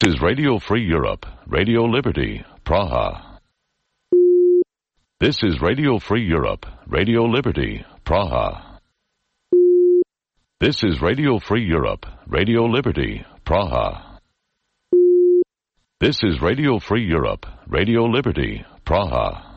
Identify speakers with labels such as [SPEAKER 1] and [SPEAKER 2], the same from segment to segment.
[SPEAKER 1] is Radio Free Europe, Radio Liberty, Praha. This is Radio Free Europe, Radio Liberty, Praha. This is Radio Free Europe, Radio Liberty, Praha. This is Radio Free Europe, Radio Liberty, Praha.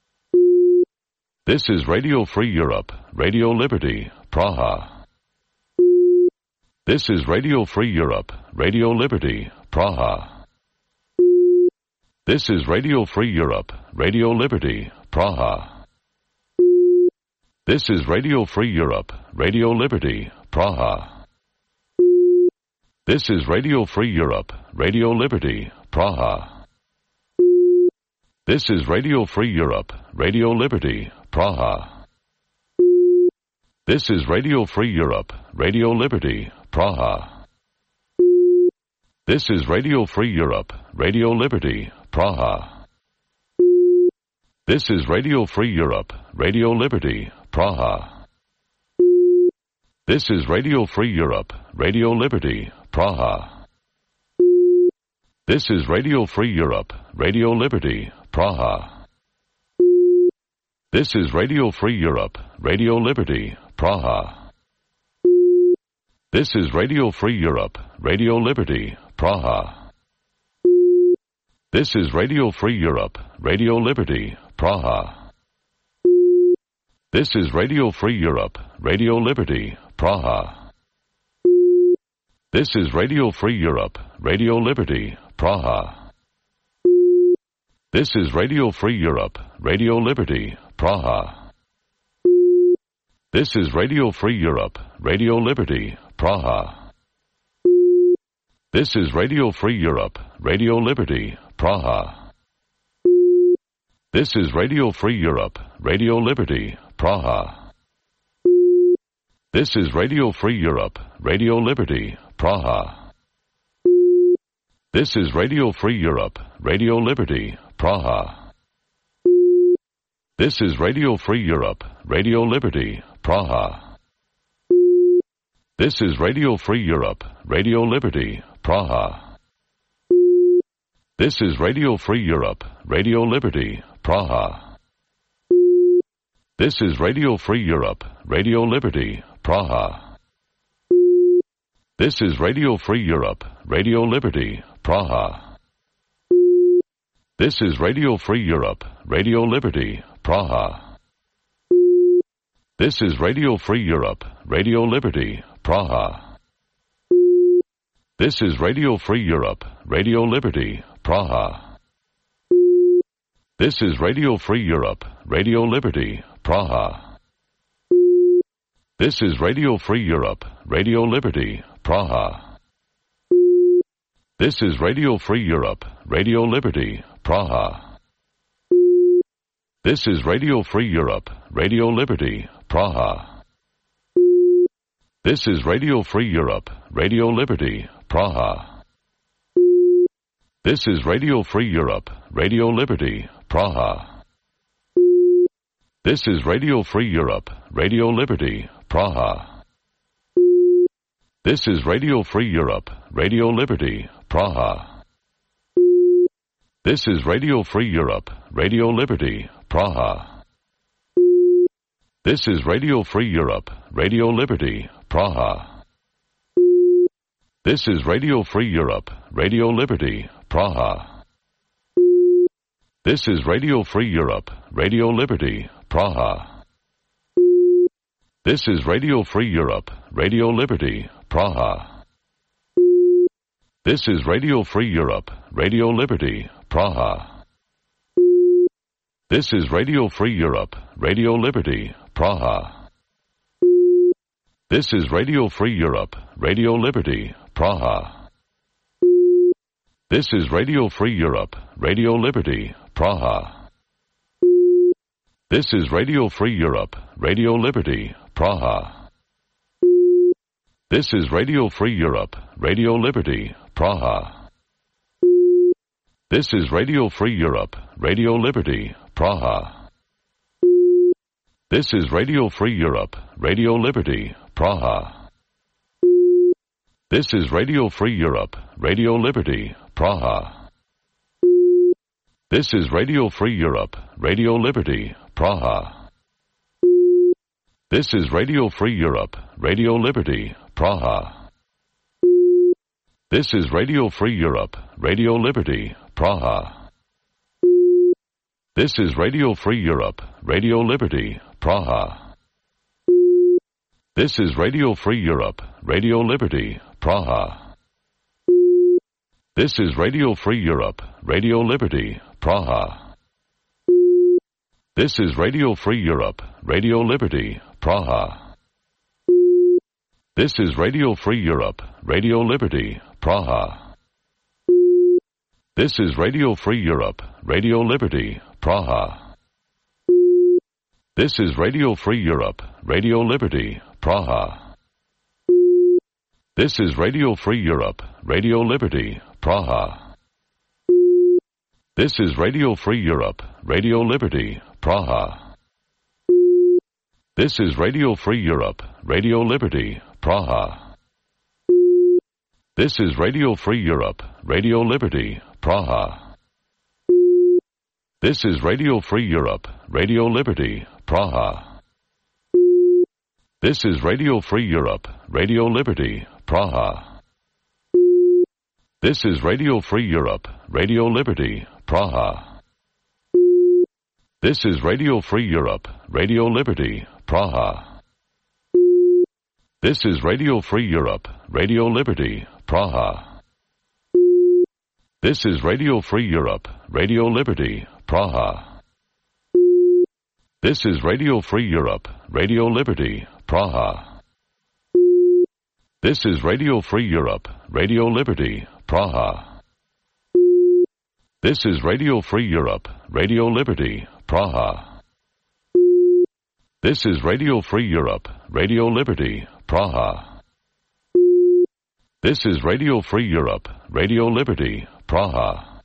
[SPEAKER 1] This is Radio Free Europe, Radio Liberty, Praha. This is Radio Free Europe, Radio Liberty, Praha. This is Radio Free Europe, Radio Liberty, Praha. This is Radio Free Europe, Radio Liberty, Praha. This is Radio Free Europe, Radio Liberty, Praha. This is Radio Free Europe, Radio Liberty, Praha. This is Radio Free Europe, Radio Liberty, Praha. This is Radio Free Europe, Radio Liberty, Praha. This is Radio Free Europe, Radio Liberty, Praha. This is Radio Free Europe, Radio Liberty, Praha. This is Radio Free Europe, Radio Liberty, Praha. This is Radio Free Europe, Radio Liberty, Praha. This is Radio Free Europe, Radio Liberty, Praha. This is Radio Free Europe, Radio Liberty, Praha. This is Radio Free Europe, Radio Liberty, Praha. This is Radio Free Europe, Radio Liberty, Praha. This is Radio Free Europe, Radio Liberty, Praha. This is Radio Free Europe, Radio Liberty, Praha. This is Radio Free Europe, Radio Liberty, Praha. This is Radio Free Europe, Radio Liberty, Praha. This is Radio Free Europe, Radio Liberty, Praha. This is Radio Free Europe, Radio Liberty, Praha. This is Radio Free Europe, Radio Liberty, Praha. This is Radio Free Europe, Radio Liberty, Praha. This is Radio Free Europe, Radio Liberty, Praha. This is Radio Free Europe, Radio Liberty, Praha. This is Radio Free Europe, Radio Liberty, Praha. This is Radio Free Europe, Radio Liberty, Praha. This is Radio Free Europe, Radio Liberty, Praha. This is Radio Free Europe, Radio Liberty, Praha. This is Radio Free Europe, Radio Liberty, Praha. This is Radio Free Europe, Radio Liberty, Praha. This is Radio Free Europe, Radio Liberty, Praha. This is Radio Free Europe, Radio Liberty, Praha. This is Radio Free Europe, Radio Liberty, Praha. This is Radio Free Europe, Radio Liberty, Praha. This is Radio Free Europe, Radio Liberty, Praha. This is Radio Free Europe, Radio Liberty, Praha. This is Radio Free Europe, Radio Liberty, Praha. This is Radio Free Europe, Radio Liberty, Praha. This is Radio Free Europe, Radio Liberty, Praha. This is Radio Free Europe, Radio Liberty, Praha. This is Radio Free Europe, Radio Liberty, Praha. This is Radio Free Europe, Radio Liberty, Praha. This is Radio Free Europe, Radio Liberty, Praha. This is Radio Free Europe, Radio Liberty, Praha. This is Radio Free Europe, Radio Liberty, Praha. This is Radio Free Europe, Radio Liberty, Praha. This is Radio Free Europe, Radio Liberty, Praha. This is Radio Free Europe, Radio Liberty, Praha. This is Radio Free Europe, Radio Liberty, Praha. This is Radio Free Europe, Radio Liberty, Praha. This is Radio Free Europe, Radio Liberty, Praha. This is Radio Free Europe, Radio Liberty, Praha. This is Radio Free Europe, Radio Liberty, Praha. This is Radio Free Europe, Radio Liberty, Praha. This is Radio Free Europe, Radio Liberty, Praha. This is Radio Free Europe, Radio Liberty, Praha. This is Radio Free Europe, Radio Liberty, Praha. This is Radio Free Europe, Radio Liberty, Praha. This is Radio Free Europe, Radio Liberty, Praha. This is Radio Free Europe, Radio Liberty, Praha. This is Radio Free Europe, Radio Liberty, Praha. This is Radio Free Europe, Radio Liberty, Praha. This is Radio Free Europe, Radio Liberty, Praha. This is Radio Free Europe, Radio Liberty, Praha. This is Radio Free Europe, Radio Liberty, Praha. This is Radio Free Europe, Radio Liberty, Praha. This is Radio Free Europe, Radio Liberty, Praha. This is Radio Free Europe, Radio Liberty, Praha. This is Radio Free Europe, Radio Liberty, Praha. This is Radio Free Europe, Radio Liberty, Praha. This is Radio Free Europe, Radio Liberty, Praha. This is Radio Free Europe, Radio Liberty, Praha. This is Radio Free Europe, Radio Liberty, Praha. This is Radio Free Europe, Radio Liberty, Praha. This is Radio Free Europe, Radio Liberty, Praha.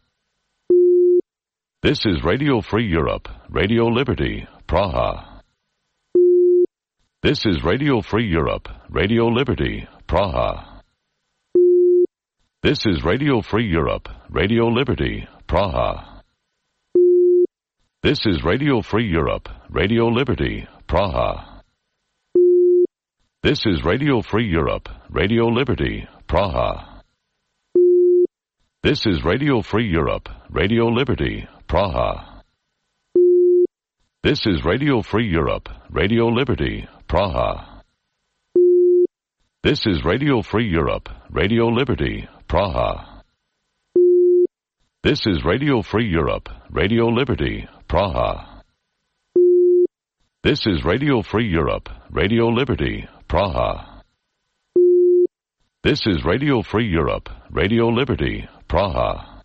[SPEAKER 1] This is Radio Free Europe, Radio Liberty, Praha. This is Radio Free Europe, Radio Liberty, Praha. This is Radio Free Europe, Radio Liberty, Praha. This is Radio Free Europe, Radio Liberty, Praha. This is Radio Free Europe, Radio Liberty, Praha. This is Radio Free Europe, Radio Liberty, Praha. This is Radio Free Europe, Radio Liberty, Praha. This is Radio Free Europe, Radio Liberty, Praha. This is Radio Free Europe, Radio Liberty, Praha. This is Radio Free Europe, Radio Liberty, Praha. This is Radio Free Europe, Radio Liberty, Praha.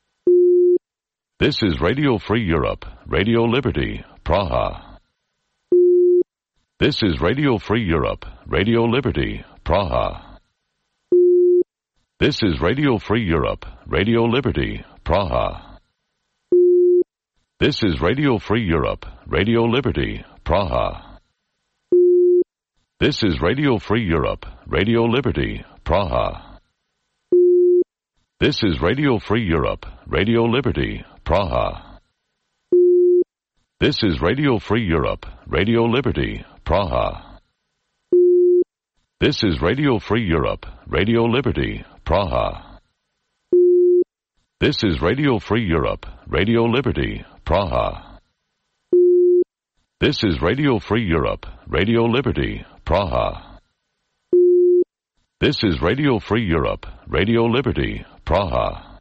[SPEAKER 1] This is Radio Free Europe, Radio Liberty, Praha. This is Radio Free Europe, Radio Liberty, Praha. This is Radio Free Europe, Radio Liberty, Praha. This is Radio Free Europe, Radio Liberty, Praha. This is Radio Free Europe, Radio Liberty, Praha. This is Radio Free Europe, Radio Liberty, Praha. This is Radio Free Europe, Radio Liberty, Praha. This is Radio Free Europe, Radio Liberty, Praha. This is Radio Free Europe, Radio Liberty, Praha. This is Radio Free Europe, Radio Liberty, Praha. This is Radio Free Europe, Radio Liberty, Praha.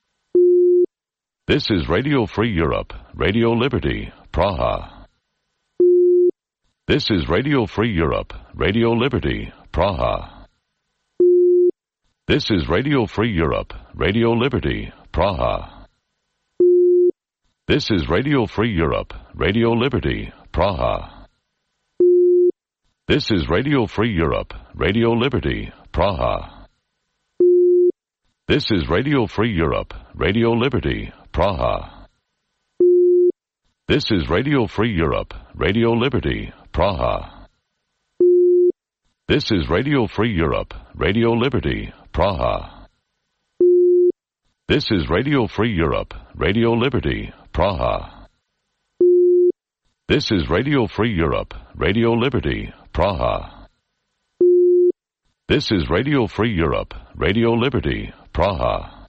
[SPEAKER 1] This is Radio Free Europe, Radio Liberty, Praha. This is Radio Free Europe, Radio Liberty, Praha. This is Radio Free Europe, Radio Liberty, Praha. This is Radio Free Europe, Radio Liberty, Praha. This is Radio Free Europe, Radio Liberty, Praha. This is Radio Free Europe, Radio Liberty, Praha. This is Radio Free Europe, Radio Liberty, Praha. This is Radio Free Europe, Radio Liberty, Praha. This is Radio Free Europe, Radio Liberty, Praha. This is Radio Free Europe, Radio Liberty, Praha. This is Radio Free Europe, Radio Liberty, Praha.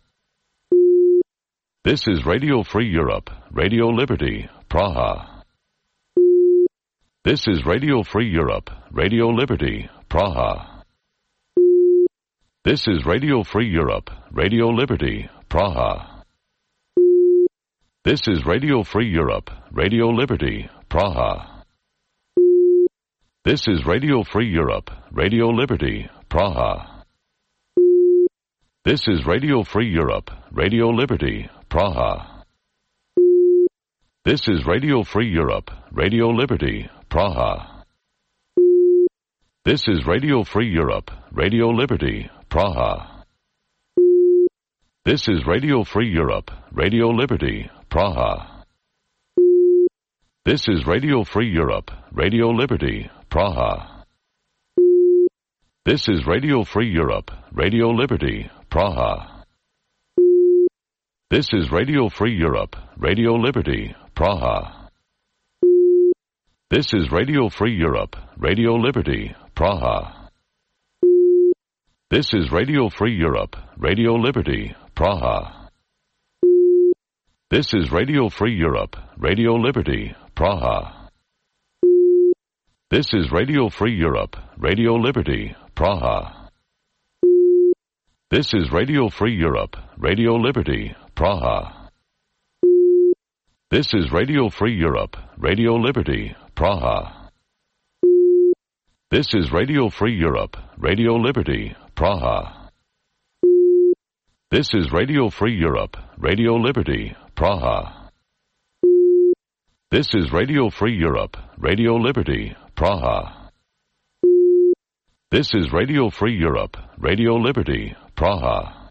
[SPEAKER 1] This is Radio Free Europe, Radio Liberty, Praha. This is Radio Free Europe, Radio Liberty, Praha. This is Radio Free Europe, Radio Liberty, Praha. This is Radio Free Europe, Radio Liberty, Praha. This is Radio Free Europe, Radio Liberty, Praha. This is Radio Free Europe, Radio Liberty, Praha. This is Radio Free Europe, Radio Liberty, Praha. This is Radio Free Europe, Radio Liberty, Praha. This is Radio Free Europe, Radio Liberty, Praha. This is Radio Free Europe, Radio Liberty, Praha. This is Radio Free Europe, Radio Liberty, Praha. This is Radio Free Europe, Radio Liberty, Praha. This is Radio Free Europe, Radio Liberty, Praha. This is Radio Free Europe, Radio Liberty, Praha. This is Radio Free Europe, Radio Liberty, Praha. This is Radio Free Europe, Radio Liberty, Praha. This is Radio Free Europe, Radio Liberty, Praha. This is Radio Free Europe, Radio Liberty, Praha. This is Radio Free Europe, Radio Liberty, Praha. This is Radio Free Europe, Radio Liberty, Praha. This is Radio Free Europe, Radio Liberty, Praha. This is Radio Free Europe, Radio Liberty, Praha.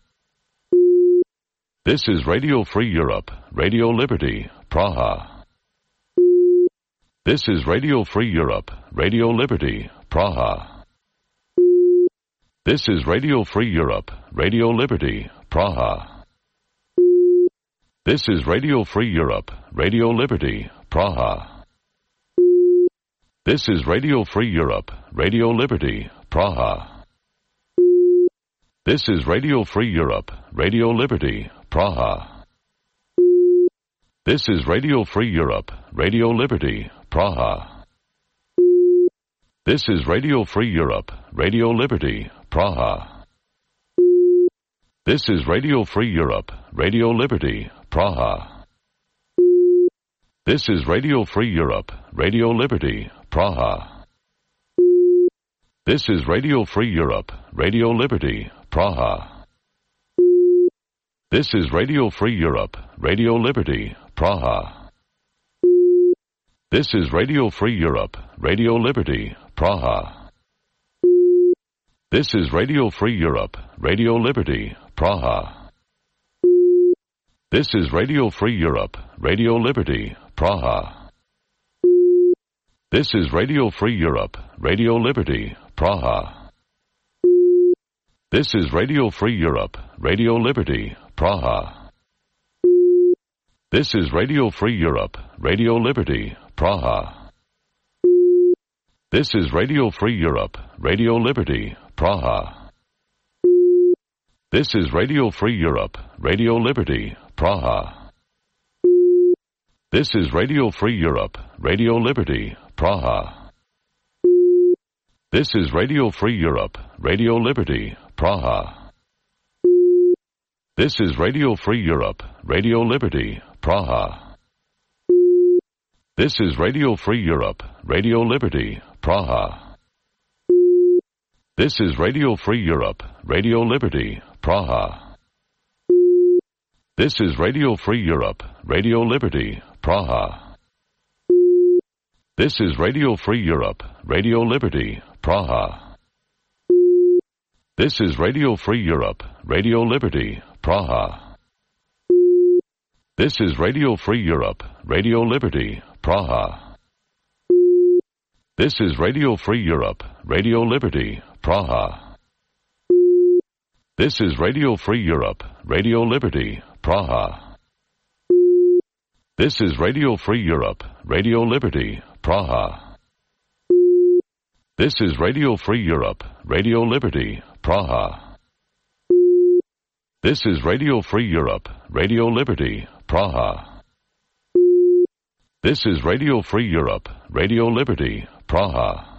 [SPEAKER 1] This is Radio Free Europe, Radio Liberty, Praha. This is Radio Free Europe, Radio Liberty, Praha. This is Radio Free Europe, Radio Liberty, Praha. This is Radio Free Europe, Radio Liberty, Praha. This is Radio Free Europe, Radio Liberty, Praha. This is Radio Free Europe, Radio Liberty, Praha. This is Radio Free Europe, Radio Liberty, Praha. This is Radio Free Europe, Radio Liberty, Praha. This is Radio Free Europe, Radio Liberty, Praha. This is Radio Free Europe, Radio Liberty, Praha. This is Radio Free Europe, Radio Liberty, Praha. This is Radio Free Europe, Radio Liberty, Praha. This is Radio Free Europe, Radio Liberty, Praha. This is Radio Free Europe, Radio Liberty, Praha. This is Radio Free Europe, Radio Liberty, Praha. This is Radio Free Europe, Radio Liberty, Praha. This is Radio Free Europe, Radio Liberty, Praha. This is Radio Free Europe, Radio Liberty, Praha. This is Radio Free Europe, Radio Liberty, Praha. This is Radio Free Europe, Radio Liberty, Praha. This is Radio Free Europe, Radio Liberty, Praha. This is Radio Free Europe, Radio Liberty, Praha. This is Radio Free Europe, Radio Liberty, Praha. This is Radio Free Europe, Radio Liberty, Praha. This is Radio Free Europe, Radio Liberty, Praha. This is Radio Free Europe, Radio Liberty, Praha. This is Radio Free Europe, Radio Liberty, Praha. This is Radio Free Europe, Radio Liberty, Praha. This is Radio Free Europe, Radio Liberty, Praha. This is Radio Free Europe, Radio Liberty, Praha. This is Radio Free Europe, Radio Liberty, Praha. This is Radio Free Europe, Radio Liberty, Praha. This is Radio Free Europe, Radio Liberty, Praha. This is Radio Free Europe, Radio Liberty, Praha. This is Radio Free Europe, Radio Liberty, Praha.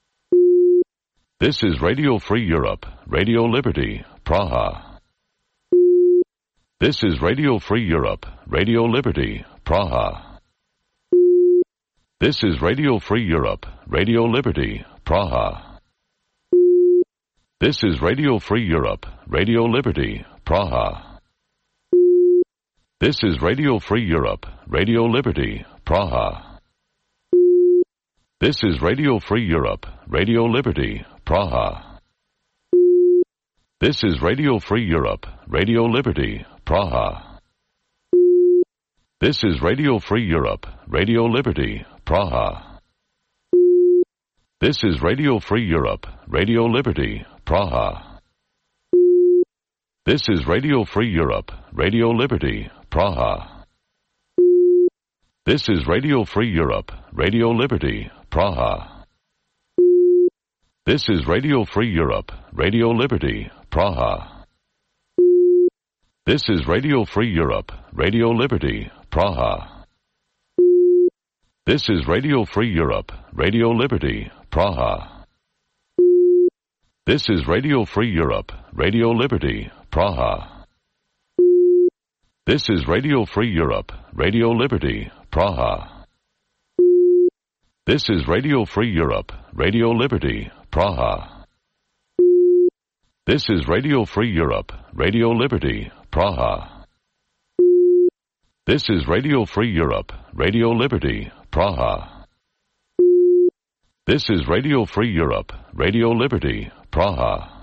[SPEAKER 1] This is Radio Free Europe, Radio Liberty, Praha. This is Radio Free Europe, Radio Liberty, Praha. This is Radio Free Europe, Radio Liberty, Praha. This is Radio Free Europe, Radio Liberty, Praha. This is Radio Free Europe, Radio Liberty, Praha. This is Radio Free Europe, Radio Liberty, Praha. This is Radio Free Europe, Radio Liberty, Praha. This is Radio Free Europe, Radio Liberty, Praha. This is Radio Free Europe, Radio Liberty, Praha. This is Radio Free Europe, Radio Liberty, Praha. This is Radio Free Europe, Radio Liberty, Praha. This is Radio Free Europe, Radio Liberty, Praha. This is Radio Free Europe, Radio Liberty, Praha. This is Radio Free Europe, Radio Liberty, Praha. This is Radio Free Europe, Radio Liberty, Praha. This is Radio Free Europe, Radio Liberty, Praha. This is Radio Free Europe, Radio Liberty, Praha. This is Radio Free Europe, Radio Liberty, Praha. This is Radio Free Europe, Radio Liberty, Praha. This is Radio Free Europe, Radio Liberty, Praha.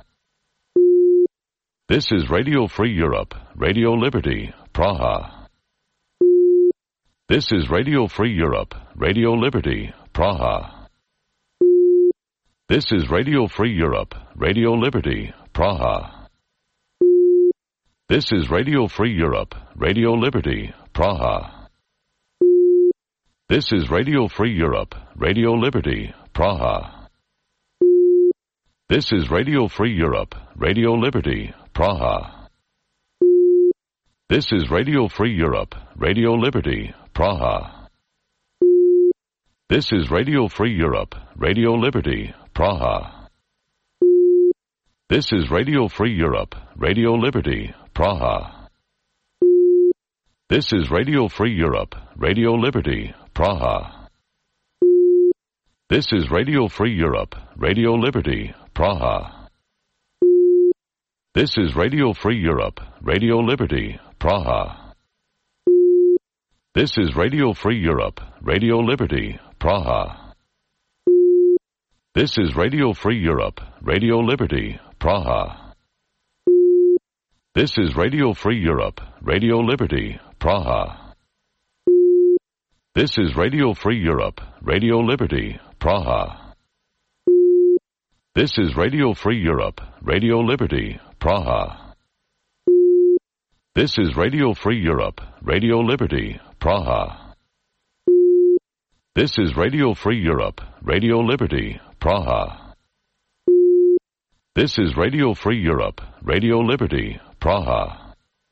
[SPEAKER 1] This is Radio Free Europe, Radio Liberty, Praha. This is Radio Free Europe, Radio Liberty, Praha. This is Radio Free Europe, Radio Liberty, Praha. This is Radio Free Europe, Radio Liberty, Praha. This is Radio Free Europe, Radio Liberty, Praha. This is Radio Free Europe, Radio Liberty, Praha. This is Radio Free Europe, Radio Liberty, Praha. This is Radio Free Europe, Radio Liberty, Praha. This is Radio Free Europe, Radio Liberty, Praha. This is Radio Free Europe, Radio Liberty, Praha. This is Radio Free Europe, Radio Liberty, Praha. This is Radio Free Europe, Radio Liberty, Praha. This is Radio Free Europe, Radio Liberty, Praha. This is Radio Free Europe, Radio Liberty, Praha. This is Radio Free Europe, Radio Liberty, Praha. This is Radio Free Europe, Radio Liberty, Praha. This is Radio Free Europe, Radio Liberty, Praha. This is Radio Free Europe, Radio Liberty, Praha. This is Radio Free Europe, Radio Liberty, Praha. This is Radio Free Europe, Radio Liberty, Praha.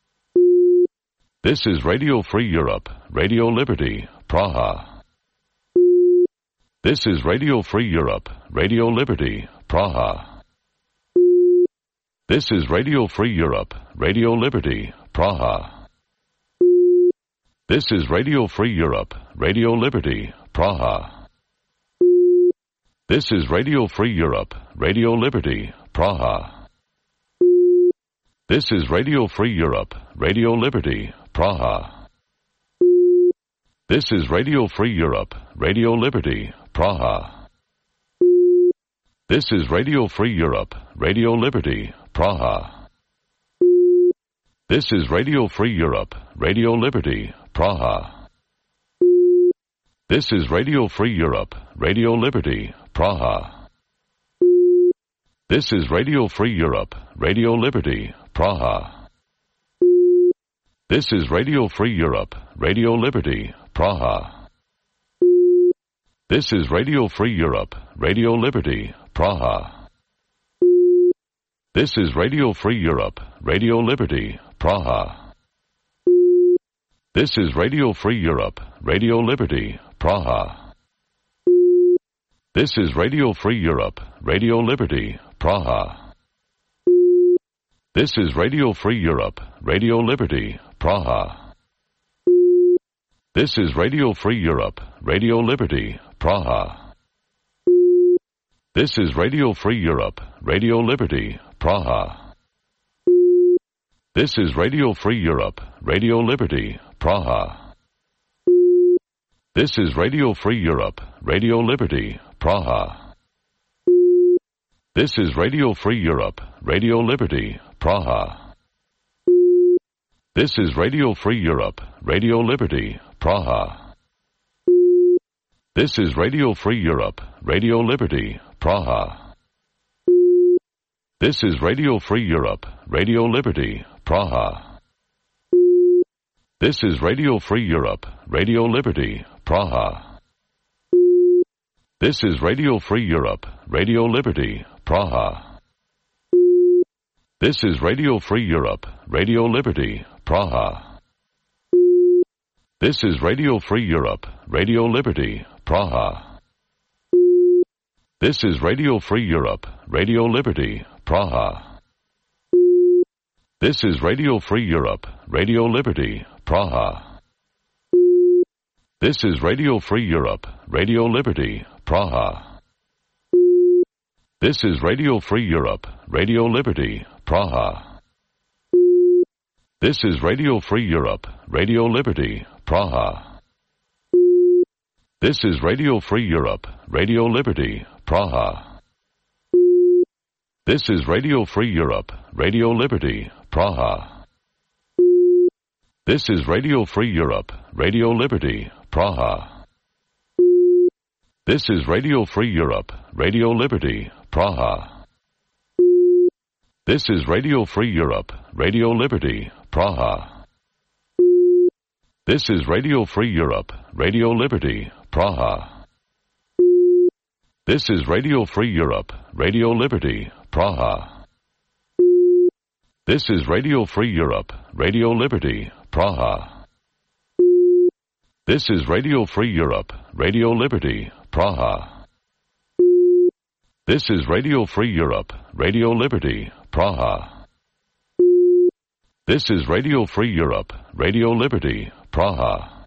[SPEAKER 1] This is Radio Free Europe, Radio Liberty, Praha. This is Radio Free Europe, Radio Liberty, Praha. This is Radio Free Europe, Radio Liberty, Praha. This is Radio Free Europe, Radio Liberty, Praha. This is Radio Free Europe, Radio Liberty, Praha. This is Radio Free Europe, Radio Liberty, Praha. This is Radio Free Europe, Radio Liberty, Praha. This is Radio Free Europe, Radio Liberty, Praha. This is Radio Free Europe, Radio Liberty, Praha. This is Radio Free Europe, Radio Liberty, Praha. This is Radio Free Europe, Radio Liberty, Praha. This is Radio Free Europe, Radio Liberty, Praha. This is Radio Free Europe, Radio Liberty, Praha. This is Radio Free Europe, Radio Liberty, Praha. This is Radio Free Europe, Radio Liberty, Praha. This is Radio Free Europe, Radio Liberty, Praha. This is Radio Free Europe, Radio Liberty, Praha. This is Radio Free Europe, Radio Liberty, Praha. This is Radio Free Europe, Radio Liberty, Praha. This is Radio Free Europe, Radio Liberty, Praha. This is Radio Free Europe, Radio Liberty, Praha. This is Radio Free Europe, Radio Liberty, Praha. This is Radio Free Europe, Radio Liberty, Praha. This is Radio Free Europe, Radio Liberty, Praha. This is Radio Free Europe, Radio Liberty, Praha. This is Radio Free Europe, Radio Liberty, Praha. This is Radio Free Europe, Radio Liberty, Praha. This is Radio Free Europe, Radio Liberty, Praha. This is Radio Free Europe, Radio Liberty, Praha. This is Radio Free Europe, Radio Liberty, Praha. This is Radio Free Europe, Radio Liberty, Praha. This is Radio Free Europe, Radio Liberty, Praha. This is Radio Free Europe, Radio Liberty, Praha. This is Radio Free Europe, Radio Liberty, Praha. This is Radio Free Europe, Radio Liberty, Praha. This is Radio Free Europe, Radio Liberty, Praha. This is Radio Free Europe, Radio Liberty, Praha. This is Radio Free Europe, Radio Liberty, Praha. This is Radio Free Europe, Radio Liberty, Praha. This is Radio Free Europe, Radio Liberty, Praha. This is Radio Free Europe, Radio Liberty, Praha. This is Radio Free Europe, Radio Liberty, Praha. This is Radio Free Europe, Radio Liberty, Praha. This is Radio Free Europe, Radio Liberty, Praha. This is Radio Free Europe, Radio Liberty, Praha.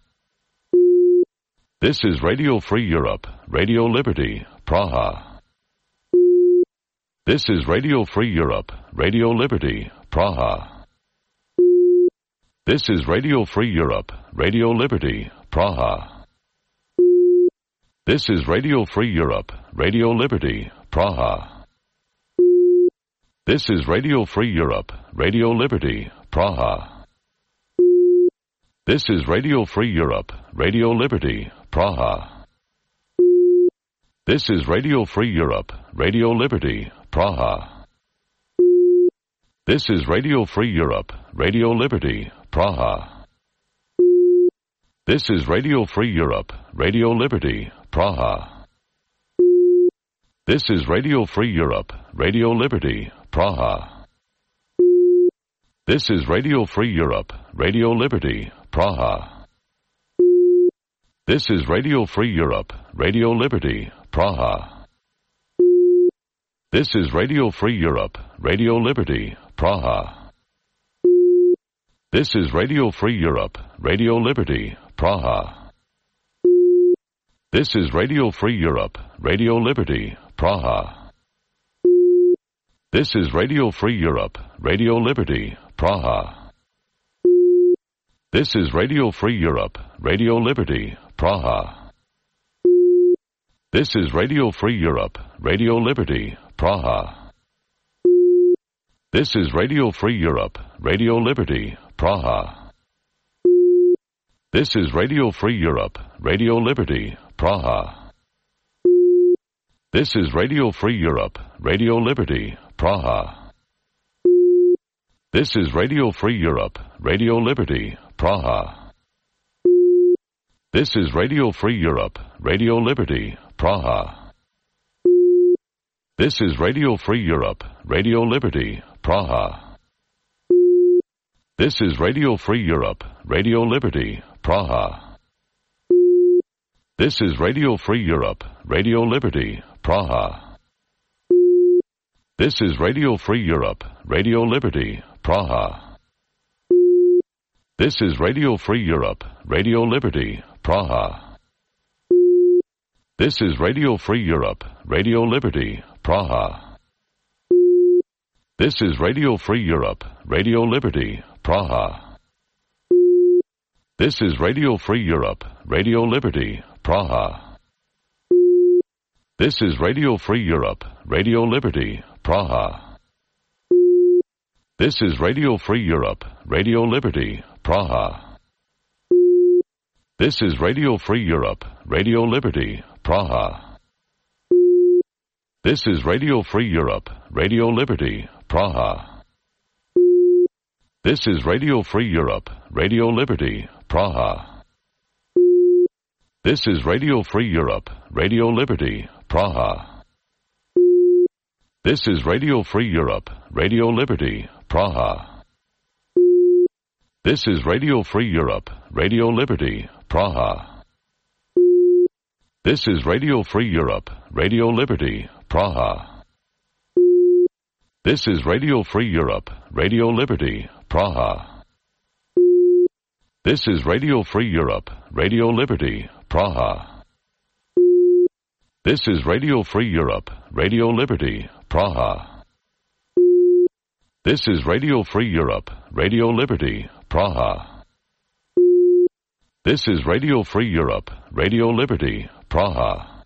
[SPEAKER 1] This is Radio Free Europe, Radio Liberty, Praha. This is Radio Free Europe, Radio Liberty, Praha. This is Radio Free Europe, Radio Liberty, Praha. This is Radio Free Europe, Radio Liberty, Praha. This is Radio Free Europe, Radio Liberty, Praha. This is Radio Free Europe, Radio Liberty, Praha. This is Radio Free Europe, Radio Liberty, Praha. This is Radio Free Europe, Radio Liberty, Praha. This is Radio Free Europe, Radio Liberty, Praha. This is Radio Free Europe, Radio Liberty, Praha. This is Radio Free Europe, Radio Liberty, Praha. This is Radio Free Europe, Radio Liberty, Praha. This is Radio Free Europe, Radio Liberty, Praha. This is Radio Free Europe, Radio Liberty, Praha. This is Radio Free Europe, Radio Liberty, Praha. This is Radio Free Europe, Radio Liberty, Praha. This is Radio Free Europe, Radio Liberty, Praha. This is Radio Free Europe, Radio Liberty, Praha. This is Radio Free Europe, Radio Liberty, Praha. This is Radio Free Europe, Radio Liberty, Praha. This is Radio Free Europe, Radio Liberty, Praha. This is Radio Free Europe, Radio Liberty, Praha. This is Radio Free Europe, Radio Liberty, Praha. This is Radio Free Europe, Radio Liberty, Praha. This is Radio Free Europe, Radio Liberty, Praha. This is Radio Free Europe, Radio Liberty, Praha. This is Radio Free Europe, Radio Liberty, Praha. This is Radio Free Europe, Radio Liberty, Praha. This is Radio Free Europe, Radio Liberty, Praha. This is Radio Free Europe, Radio Liberty, Praha. This is Radio Free Europe, Radio Liberty, Praha. This is Radio Free Europe, Radio Liberty, Praha. This is Radio Free Europe, Radio Liberty, Praha. This is Radio Free Europe, Radio Liberty, Praha. This is Radio Free Europe, Radio Liberty, Praha. This is Radio Free Europe, Radio Liberty, Praha. This is Radio Free Europe, Radio Liberty, Praha. This is Radio Free Europe, Radio Liberty, Praha. This is Radio Free Europe, Radio Liberty, Praha. This is Radio Free Europe, Radio Liberty, Praha. This is Radio Free Europe, Radio Liberty, Praha. This is Radio Free Europe, Radio Liberty, Praha. This is Radio Free Europe, Radio Liberty, Praha. This is Radio Free Europe, Radio Liberty, Praha. This is Radio Free Europe, Radio Liberty, Praha.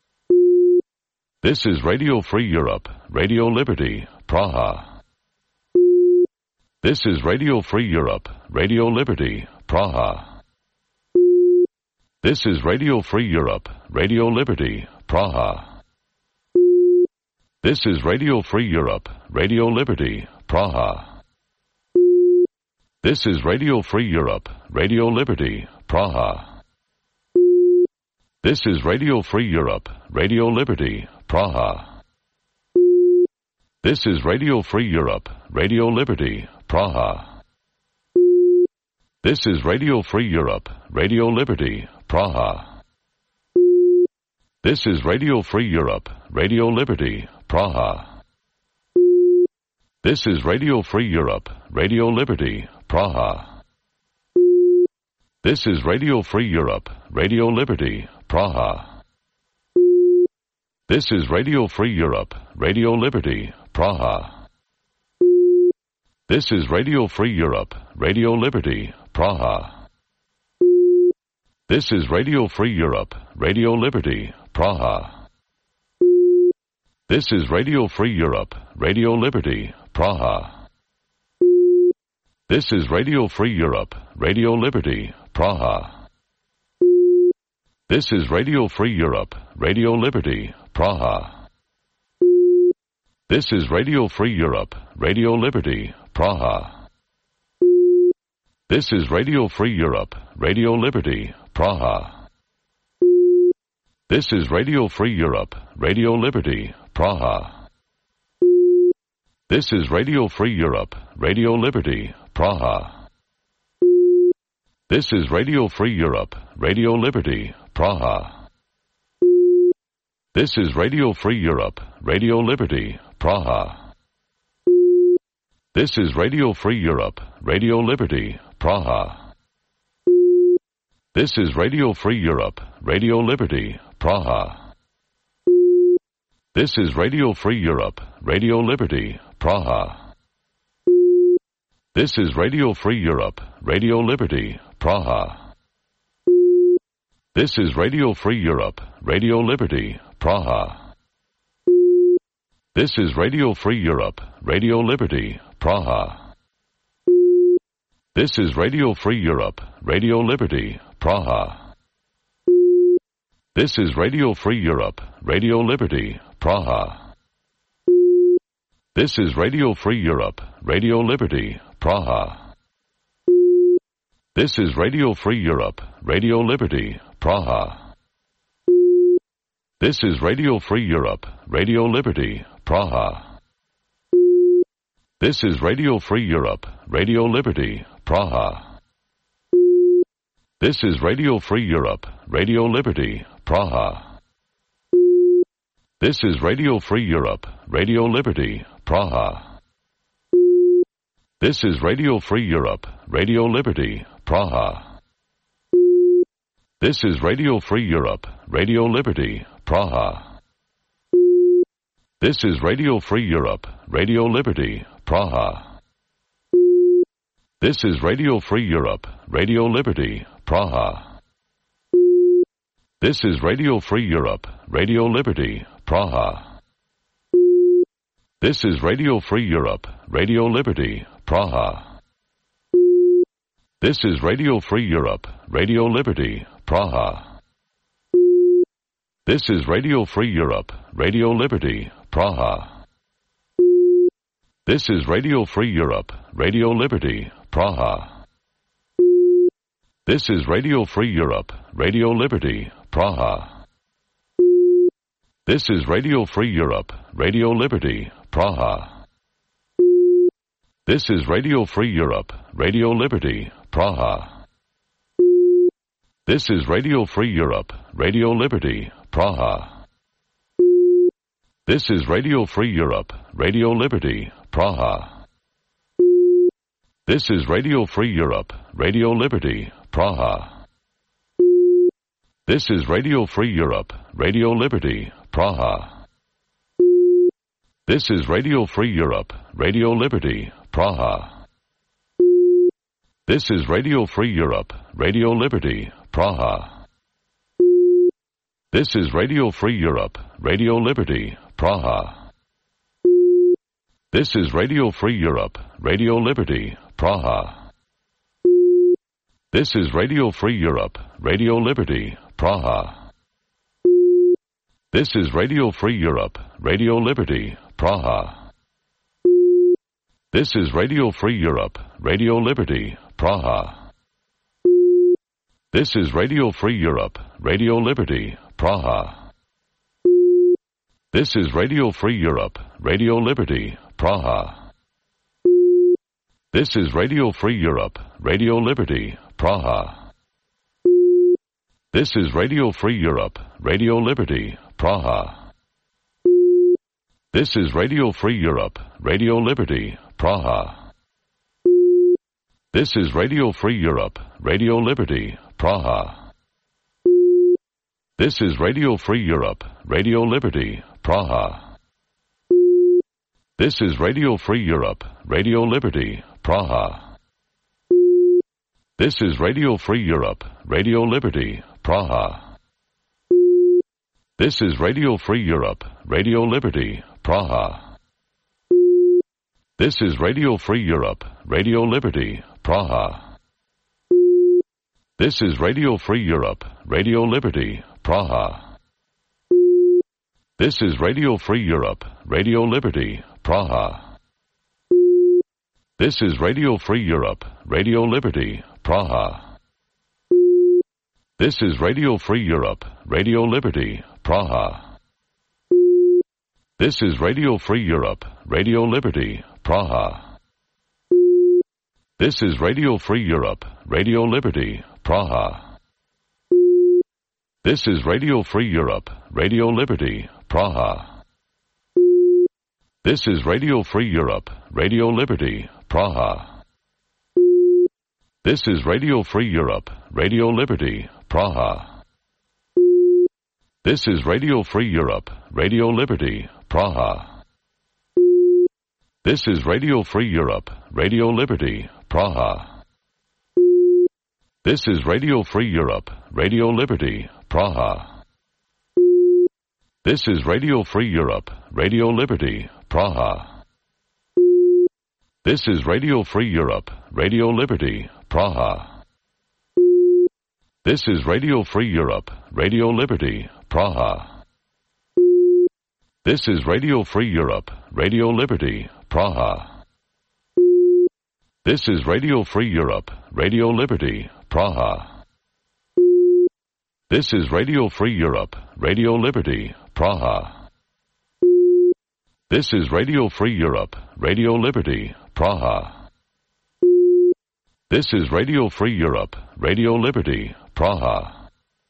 [SPEAKER 1] This is Radio Free Europe, Radio Liberty, Praha. This is Radio Free Europe, Radio Liberty, Praha. This is Radio Free Europe, Radio Liberty, Praha. This is Radio Free Europe, Radio Liberty, Praha. This is Radio Free Europe, Radio Liberty, Praha. This is Radio Free Europe, Radio Liberty, Praha. This is Radio Free Europe, Radio Liberty, Praha. This is Radio Free Europe, Radio Liberty, Praha. This is Radio Free Europe, Radio Liberty, Praha. This is Radio Free Europe, Radio Liberty, Praha. This is Radio Free Europe, Radio Liberty, Praha. This is Radio Free Europe, Radio Liberty, Praha. This is Radio Free Europe, Radio Liberty, Praha. This is Radio Free Europe, Radio Liberty, Praha. This is Radio Free Europe, Radio Liberty, Praha. This is Radio Free Europe, Radio Liberty, Praha. This is Radio Free Europe, Radio Liberty, Praha. This is Radio Free Europe, Radio Liberty, Praha. This is Radio Free Europe, Radio Liberty, Praha. This is Radio Free Europe, Radio Liberty, Praha. This is Radio Free Europe, Radio Liberty, Praha. This is Radio Free Europe, Radio Liberty, Praha. This is Radio Free Europe, Radio Liberty, Praha. This is Radio Free Europe, Radio Liberty, Praha. This is Radio Free Europe, Radio Liberty, Praha. This is Radio Free Europe, Radio Liberty, Praha. This is Radio Free Europe, Radio Liberty, Praha. This is Radio Free Europe, Radio Liberty, Praha. This is Radio Free Europe, Radio Liberty, Praha. This is Radio Free Europe, Radio Liberty, Praha. This is Radio Free Europe, Radio Liberty, Praha. This is Radio Free Europe, Radio Liberty, Praha. This is Radio Free Europe, Radio Liberty, Praha. This is Radio Free Europe, Radio Liberty, Praha. This is Radio Free Europe, Radio Liberty, Praha. This is Radio Free Europe, Radio Liberty, Praha. This is Radio Free Europe, Radio Liberty, Praha. This is Radio Free Europe, Radio Liberty, Praha. This is Radio Free Europe, Radio Liberty, Praha. This is Radio Free Europe, Radio Liberty, Praha. This is Radio Free Europe, Radio Liberty, Praha. This is Radio Free Europe, Radio Liberty, Praha. This is Radio Free Europe, Radio Liberty, Praha. This is Radio Free Europe, Radio Liberty, Praha. This is Radio Free Europe, Radio Liberty, Praha. This is Radio Free Europe, Radio Liberty, Praha. This is Radio Free Europe, Radio Liberty, Praha. This is Radio Free Europe, Radio Liberty, Praha. This is Radio Free Europe, Radio Liberty, Praha. This is Radio Free Europe, Radio Liberty, Praha. This is Radio Free Europe, Radio Liberty, Praha. This is Radio Free Europe, Radio Liberty, Praha. This is Radio Free Europe, Radio Liberty, Praha. This is Radio Free Europe, Radio Liberty, Praha. This is Radio Free Europe, Radio Liberty, Praha. This is Radio Free Europe, Radio Liberty, Praha. This is Radio Free Europe, Radio Liberty, Praha. This is Radio Free Europe, Radio Liberty, Praha. This is Radio Free Europe, Radio Liberty, Praha. This is Radio Free Europe, Radio Liberty, Praha. This is Radio Free Europe, Radio Liberty, Praha. This is Radio Free Europe, Radio Liberty, Praha. This is Radio Free Europe, Radio Liberty, Praha. This is Radio Free Europe, Radio Liberty, Praha. This is Radio Free Europe, Radio Liberty, Praha. This is Radio Free Europe, Radio Liberty, Praha. This is Radio Free Europe, Radio Liberty, Praha. This is Radio Free Europe, Radio Liberty, Praha. This is Radio Free Europe, Radio Liberty, Praha. This is Radio Free Europe, Radio Liberty, Praha. This is Radio Free Europe, Radio Liberty, Praha. This is Radio Free Europe, Radio Liberty, Praha. This is Radio Free Europe, Radio Liberty, Praha. This is Radio Free Europe, Radio Liberty, Praha. This is Radio Free Europe, Radio Liberty, Praha. This is Radio Free Europe, Radio Liberty, Praha. This is Radio Free Europe, Radio Liberty, Praha. This is Radio Free Europe, Radio Liberty, Praha. This is Radio Free Europe, Radio Liberty, Praha. This is Radio Free Europe, Radio Liberty, Praha. This is Radio Free Europe, Radio Liberty, Praha. This is Radio Free Europe, Radio Liberty, Praha. This is Radio Free Europe, Radio Liberty, Praha. This is Radio Free Europe, Radio Liberty, Praha. This is Radio Free Europe, Radio Liberty, Praha. This is Radio Free Europe, Radio Liberty, Praha. This is Radio Free Europe, Radio Liberty, Praha. This is Radio Free Europe, Radio Liberty, Praha. This is Radio Free Europe, Radio Liberty, Praha. This is Radio Free Europe, Radio Liberty, Praha. This is Radio Free Europe, Radio Liberty, Praha.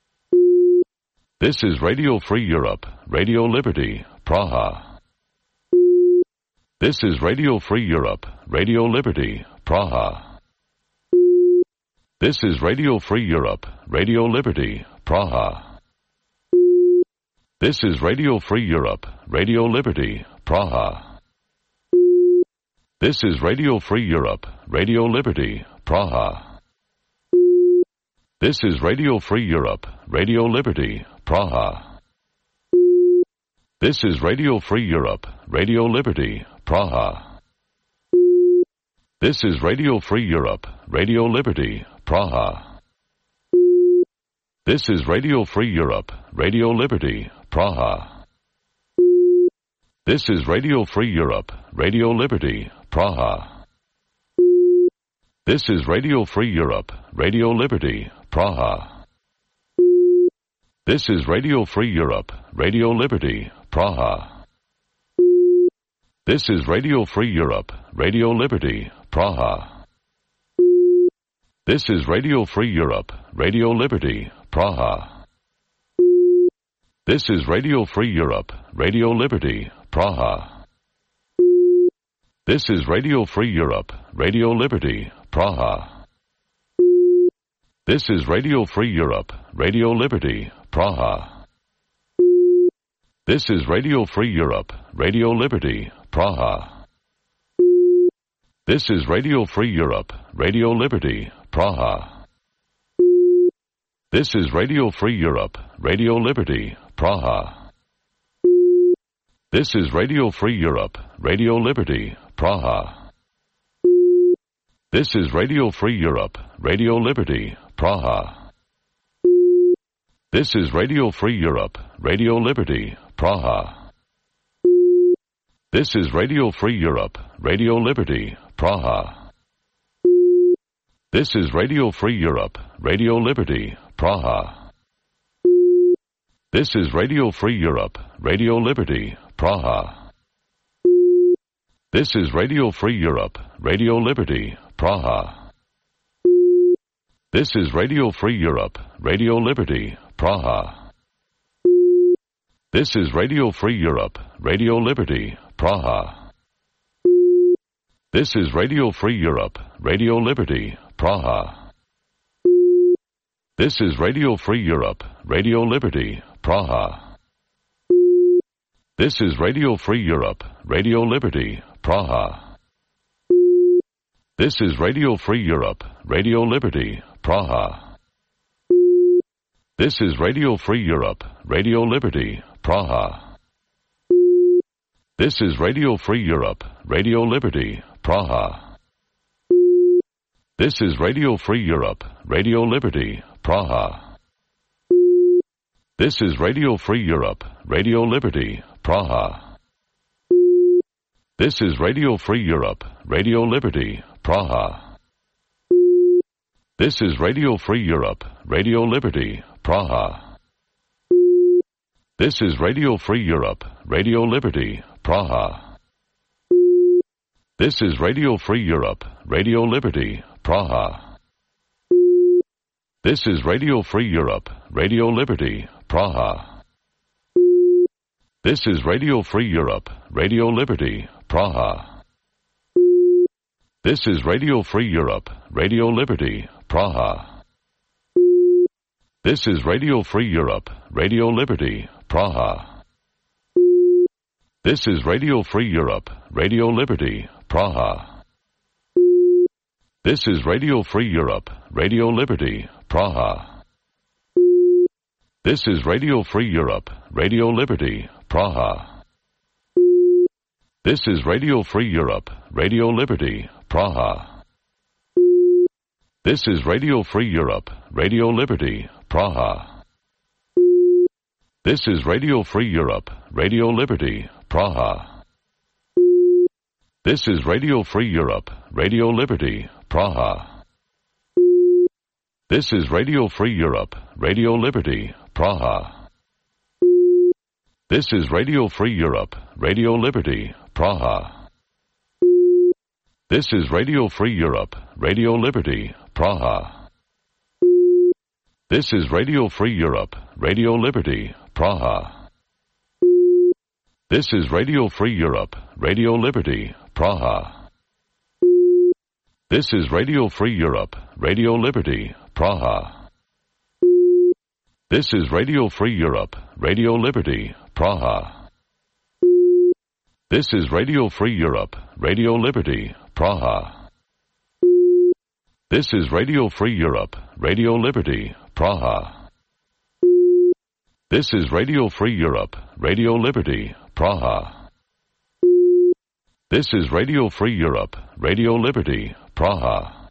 [SPEAKER 1] This is Radio Free Europe, Radio Liberty, Praha. This is Radio Free Europe, Radio Liberty, Praha. This is Radio Free Europe, Radio Liberty, Praha. This is Radio Free Europe, Radio Liberty, Praha. This is Radio Free Europe, Radio Liberty, Praha. This is Radio Free Europe, Radio Liberty, Praha. This is Radio Free Europe, Radio Liberty, Praha. This is Radio Free Europe, Radio Liberty, Praha. This is Radio Free Europe, Radio Liberty, Praha. This is Radio Free Europe, Radio Liberty, Praha. This is Radio Free Europe, Radio Liberty, Praha. This is Radio Free Europe, Radio Liberty, Praha. This is Radio Free Europe, Radio Liberty, Praha. This is Radio Free Europe, Radio Liberty, Praha. This is Radio Free Europe, Radio Liberty, Praha. This is Radio Free Europe, Radio Liberty, Praha. This is Radio Free Europe, Radio Liberty, Praha. This is Radio Free Europe, Radio Liberty, Praha. This is Radio Free Europe, Radio Liberty, Praha. This is Radio Free Europe, Radio Liberty, Praha. This is Radio Free Europe, Radio Liberty, Praha. This is Radio Free Europe, Radio Liberty, Praha. This is Radio Free Europe, Radio Liberty, Praha. This is Radio Free Europe, Radio Liberty, Praha. This is Radio Free Europe, Radio Liberty, Praha. This is Radio Free Europe, Radio Liberty, Praha. This is Radio Free Europe, Radio Liberty, Praha. This is Radio Free Europe, Radio Liberty, Praha. This is Radio Free Europe, Radio Liberty, Praha. This is Radio Free Europe, Radio Liberty, Praha. This is Radio Free Europe, Radio Liberty, Praha. This is Radio Free Europe, Radio Liberty, Praha. This is Radio Free Europe, Radio Liberty, Praha. This is Radio Free Europe, Radio Liberty, Praha. This is Radio Free Europe, Radio Liberty, Praha. This is Radio Free Europe, Radio Liberty, Praha. This is Radio Free Europe, Radio Liberty, Praha. This is Radio Free Europe, Radio Liberty, Praha. This is Radio Free Europe, Radio Liberty, Praha. This is Radio Free Europe, Radio Liberty, Praha. This is Radio Free Europe, Radio Liberty, Praha. This is Radio Free Europe, Radio Liberty, Praha. This is Radio Free Europe, Radio Liberty, Praha. This is Radio Free Europe, Radio Liberty, Praha. This is Radio Free Europe, Radio Liberty, Praha. This is Radio Free Europe, Radio Liberty, Praha. This is Radio Free Europe, Radio Liberty, Praha. This is Radio Free Europe, Radio Liberty, Praha. This is Radio Free Europe, Radio Liberty, Praha. This is Radio Free Europe, Radio Liberty, Praha. This is Radio Free Europe, Radio Liberty, Praha. This is Radio Free Europe, Radio Liberty, Praha. This is Radio Free Europe, Radio Liberty, Praha. This is Radio Free Europe, Radio Liberty, Praha. This is Radio Free Europe, Radio Liberty, Praha. This is Radio Free Europe, Radio Liberty, Praha. This is Radio Free Europe, Radio Liberty, Praha. This is Radio Free Europe, Radio Liberty, Praha. This is Radio Free Europe, Radio Liberty, Praha. This is Radio Free Europe, Radio Liberty, Praha. This is Radio Free Europe, Radio Liberty, Praha. This is Radio Free Europe, Radio Liberty, Praha. This is Radio Free Europe, Radio Liberty, Praha.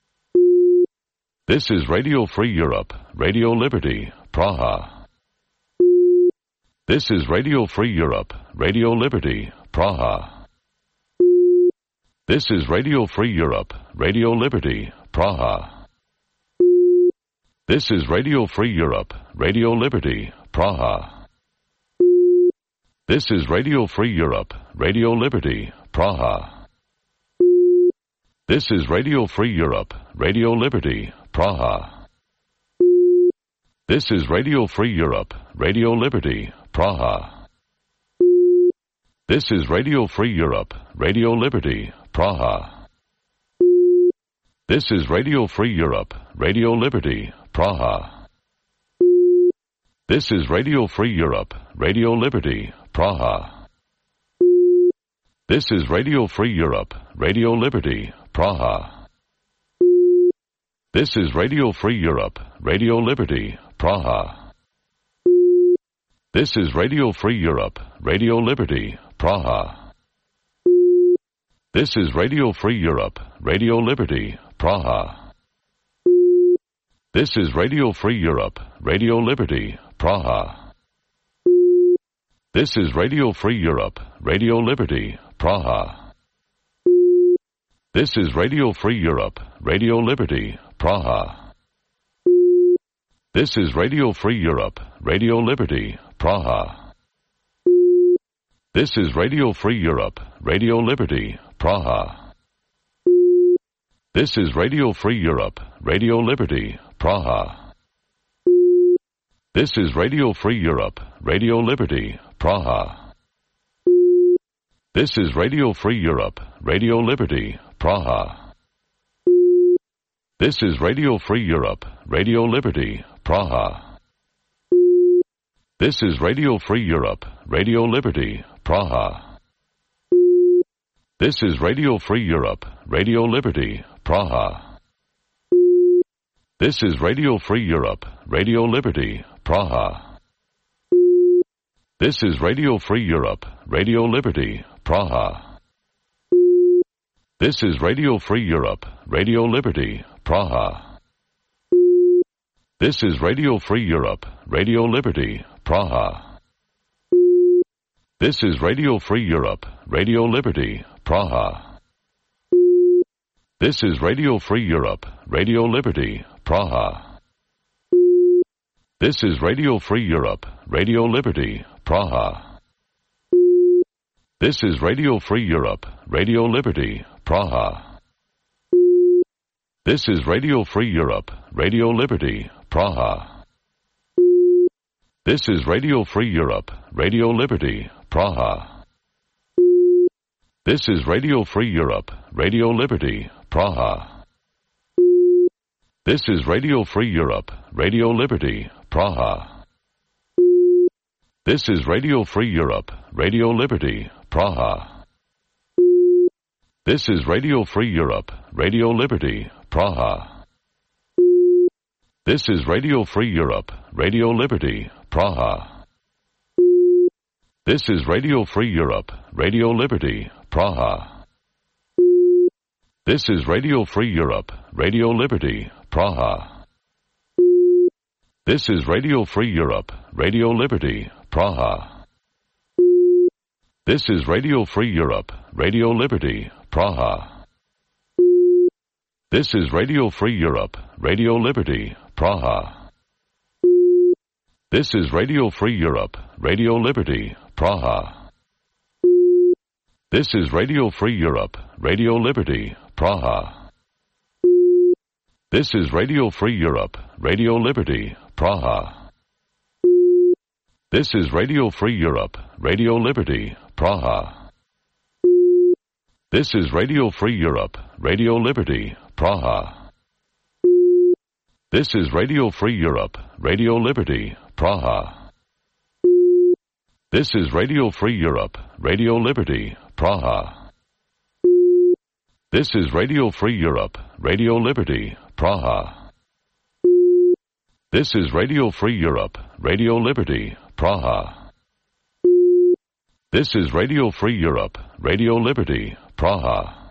[SPEAKER 1] This is Radio Free Europe, Radio Liberty, Praha. This is Radio Free Europe, Radio Liberty, Praha. This is Radio Free Europe, Radio Liberty, Praha. This is Radio Free Europe, Radio Liberty, Praha. This is Radio Free Europe, Radio Liberty, Praha. This is Radio Free Europe, Radio Liberty, Praha. This is Radio Free Europe, Radio Liberty, Praha. This is Radio Free Europe, Radio Liberty, Praha. This is Radio Free Europe, Radio Liberty, Praha. This is Radio Free Europe, Radio Liberty, Praha. This is Radio Free Europe, Radio Liberty, Praha. This is Radio Free Europe, Radio Liberty, Praha. This is Radio Free Europe, Radio Liberty, Praha. This is Radio Free Europe, Radio Liberty, Praha. This is Radio Free Europe, Radio Liberty, Praha. This is Radio Free Europe, Radio Liberty, Praha. This is Radio Free Europe, Radio Liberty, Praha. This is Radio Free Europe, Radio Liberty, Praha. This is Radio Free Europe, Radio Liberty, Praha. This is Radio Free Europe, Radio Liberty, Praha. This is Radio Free Europe, Radio Liberty, Praha. This is Radio Free Europe, Radio Liberty, Praha. This is Radio Free Europe, Radio Liberty, Praha. This is Radio Free Europe, Radio Liberty, Praha. This is Radio Free Europe, Radio Liberty, Praha. This is Radio Free Europe, Radio Liberty, Praha. This is Radio Free Europe, Radio Liberty, Praha. This is Radio Free Europe, Radio Liberty, Praha. This is Radio Free Europe, Radio Liberty, Praha. This is Radio Free Europe, Radio Liberty, Praha. This is Radio Free Europe, Radio Liberty, Praha. This is Radio Free Europe, Radio Liberty, Praha. This is Radio Free Europe, Radio Liberty, Praha. This is Radio Free Europe, Radio Liberty, Praha. This is Radio Free Europe, Radio Liberty, Praha. This is Radio Free Europe, Radio Liberty, Praha. This is Radio Free Europe, Radio Liberty, Praha. This is Radio Free Europe, Radio Liberty, Praha. This is Radio Free Europe, Radio Liberty, Praha. This is Radio Free Europe, Radio Liberty, Praha. This is Radio Free Europe, Radio Liberty, Praha. This is Radio Free Europe, Radio Liberty, Praha. This is Radio Free Europe, Radio Liberty, Praha. This is Radio Free Europe, Radio Liberty, Praha. This is Radio Free Europe, Radio Liberty, Praha. This is Radio Free Europe, Radio Liberty, Praha. This is Radio Free Europe, Radio Liberty, Praha. This is Radio Free Europe, Radio Liberty, Praha. This is Radio Free Europe, Radio Liberty, Praha. This is Radio Free Europe, Radio Liberty, Praha. This is Radio Free Europe, Radio Liberty, Praha. This is Radio Free Europe, Radio Liberty, Praha. This is Radio Free Europe, Radio Liberty, Praha. This is Radio Free Europe, Radio Liberty, Praha. This is Radio Free Europe, Radio Liberty, Praha.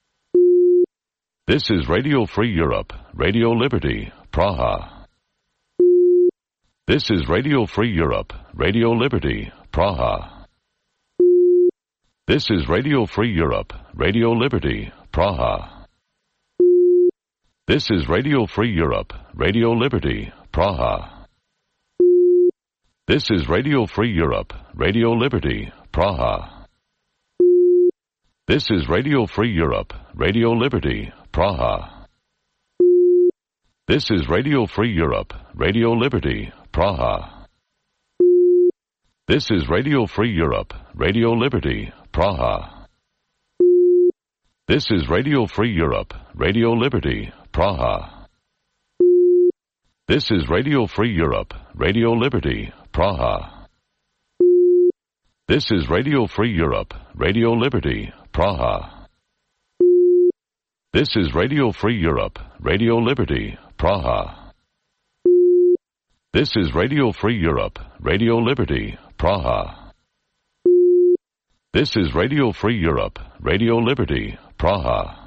[SPEAKER 1] This is Radio Free Europe, Radio Liberty, Praha. This is Radio Free Europe, Radio Liberty, Praha. This is Radio Free Europe, Radio Liberty, Praha. This is Radio Free Europe, Radio Liberty, Praha. This is Radio Free Europe, Radio Liberty, Praha. This is Radio Free Europe, Radio Liberty, Praha. This is Radio Free Europe, Radio Liberty, Praha. This is Radio Free Europe, Radio Liberty, Praha. This is Radio Free Europe, Radio Liberty, Praha. This is Radio Free Europe, Radio Liberty, Praha. This is Radio Free Europe, Radio Liberty, Praha. This is Radio Free Europe, Radio Liberty, Praha. This is Radio Free Europe, Radio Liberty, Praha. This is Radio Free Europe, Radio Liberty, Praha.